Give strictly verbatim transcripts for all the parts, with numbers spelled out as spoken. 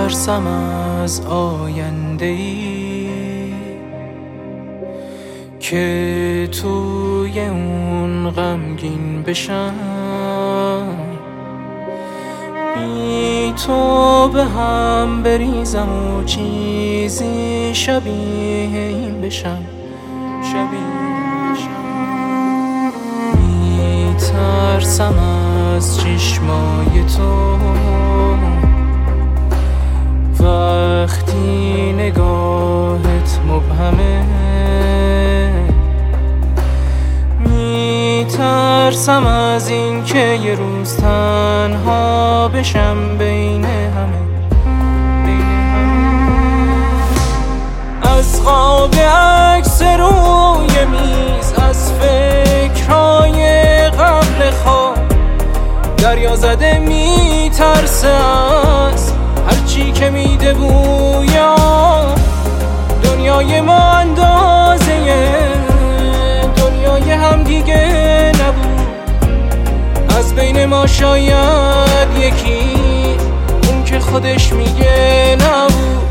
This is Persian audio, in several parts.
میترسم از آینده ای که توی اون غمگین بشم، بی تو به هم بریزم و چیزی شبیه این بشم، شبیه بشم. میترسم از چشمای تو وقتی نگاهت مبهمه، میترسم از این که یه روز تنها بشم بین همه، بین همه. از خواب عکس روی میز، از فکرهای قبل خواب، دریا زده میترسه از هرچی که میده بویا. دنیای ما اندازه دنیای هم دیگه نبود، از بین ما شاید یکی اون که خودش میگه نبود.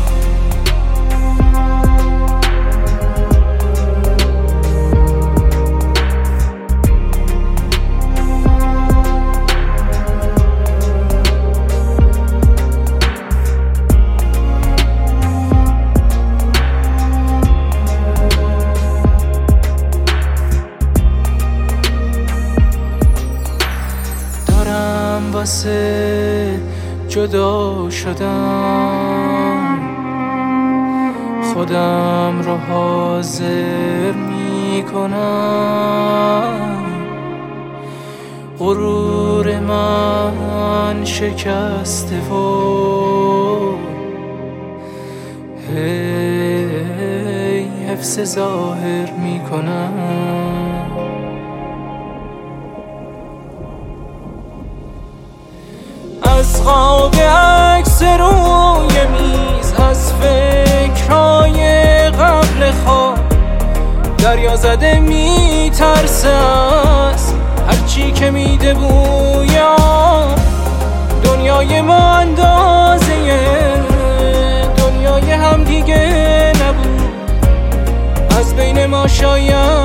واسه جدا شدم خودم رو حاضر میکنم، غرور من شکسته و هی حفظ ظاهر میکنم. از خواب عکس روی میز، از فکرهای قبل خواب، دریا زده میترسه از هرچی که میده بویا. دنیای ما اندازه دنیای هم دیگه نبود، از بین ما شاید